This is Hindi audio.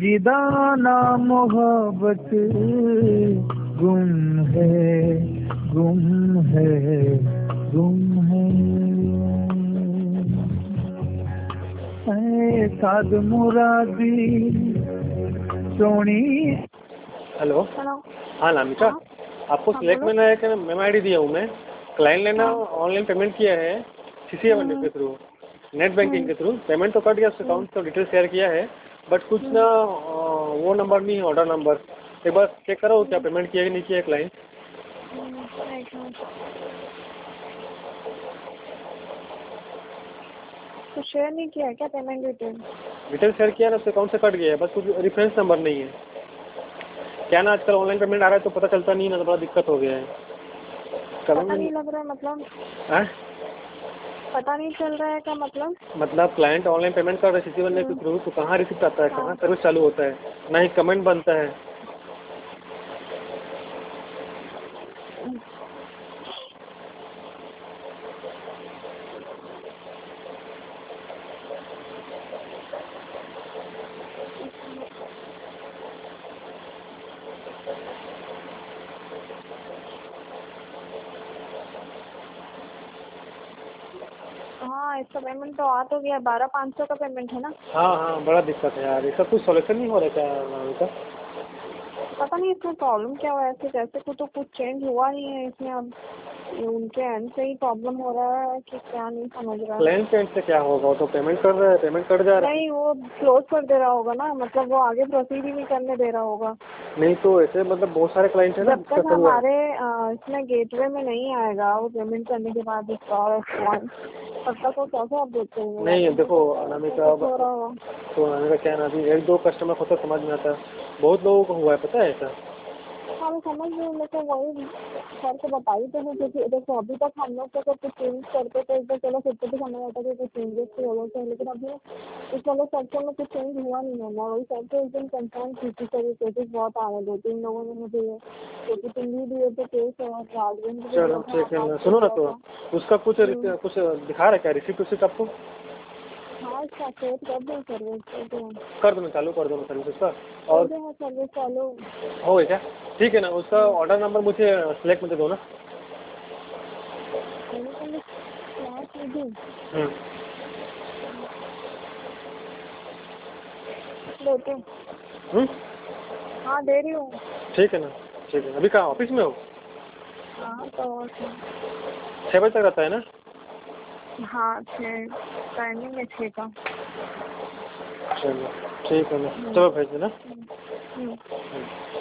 संजीदाना मोहब्बत गुम है, गुम है, गुम है। ऐ साद मुरादी सोनी। हेलो। हेलो। हाँ नामिका, हाँ आपको हाँ सिलेक्ट बोलो। में एक मेम आई डी दिया हूँ मैं। क्लाइंट ने ना हाँ। ऑनलाइन पेमेंट किया है CC1 के थ्रू, नेट बैंकिंग के थ्रू। पेमेंट तो कट गया, उसके अकाउंट तो डिटेल शेयर किया है, बट कुछ ना वो नंबर नहीं है, ऑर्डर नंबर। एक बार चेक करो क्या पेमेंट किया कि नहीं किया क्लाइंट। एक मिनट। तो शेयर नहीं किया है क्या पेमेंट डिटेल? डिटेल शेयर किया ना, उसके अकाउंट से कट गया है, बस कुछ रेफरेंस नंबर नहीं है। क्या ना आजकल ऑनलाइन पेमेंट आ रहा है तो पता चलता नहीं ना, तो बड़ा दिक्कत हो गया है। पता नहीं लग रहा है मतलब? हाँ? पता नहीं चल रहा है क्या मतलब क्लाइंट ऑनलाइन पेमेंट कर रहे हैं CC1 के थ्रू, तो कहाँ रिसिप्ट आता है, कहाँ हाँ। सर्विस चालू होता है, ना ही कमेंट बनता है। हाँ, इसका पेमेंट तो आ तो गया, 12,500 का पेमेंट है ना? हाँ हाँ, बड़ा दिक्कत है यार, इसका कुछ सॉल्यूशन नहीं हो रहा क्या नामिका? पता नहीं इसमें प्रॉब्लम क्या हुआ है, ऐसे जैसे तो कुछ चेंज हुआ नहीं है इसमें। अब ये उनके एंड से ही प्रॉब्लम हो रहा है कि क्या, नहीं समझ रहा है। क्लाइंट के एंड से क्या होगा, वो तो पेमेंट कर रहा है, पेमेंट कट जा रहा है। नहीं, वो क्लोज कर दे रहा होगा ना, मतलब वो आगे प्रोसीड ही नहीं करने दे रहा होगा। नहीं तो ऐसे मतलब बहुत सारे क्लाइंट है ना जब जिसका तक सब हुआ है। हमारे इसमें गेटवे में नहीं आएगा वो पेमेंट करने के बाद इसका रिस्पॉन्स, तब तक वो कैसे अपडेट करेंगे? नहीं देखो अनामिका, कुछ हो रहा होगा। तो अनामिका क्या ना, अभी एक दो कस्टमर को तो समझ में आता है, बहुत लोगों को हुआ है पता है ऐसा। हाँ मैं समझ रही हूँ, लेकिन वही सर को बताई तो नहीं, क्योंकि देखो अभी तक हम लोग को कुछ चेंज करते थे तो चलो फिर तो समझ आता कि कुछ चेंजेस तो हो गए थे, लेकिन अभी इस वाले सेक्शन में कुछ चेंज हुआ नहीं है। मैं वही सर को उस दिन कंसर्न की थी, सर ये केसेस बहुत आ रहे हैं, 2-3 लोगों ने मुझे क्योंकि तुम भी दिए थे केस और राजवेंद्र को चलो दिया था, ठीक है आकाश ना, को सुनो ना, दिया तो था। उसका कुछ दिखा रहा है क्या, रिसिप्ट उसिप्ट आपको? हाँ, इसका एक्टिवेट कर दूँ सर्विस कर दो ना, चालू कर दो ना सर्विस उसका। हो और गया है सर्विस चालू। हो गया क्या? ठीक है ना, उसका ऑर्डर नंबर मुझे सिलेक्ट में दे दो ना। मैंने पहले क्लास में दी। हम्म। देते। हम्म? हाँ दे रही हूँ। ठीक है ना, ठीक है। अभी कहाँ, ऑफिस में हो? हाँ तो 6 बजे तक रहता है ना? हाँ 6 टाइमिंग है 6 का। चलो ठीक है ना, चलो भेज देना। हम्म।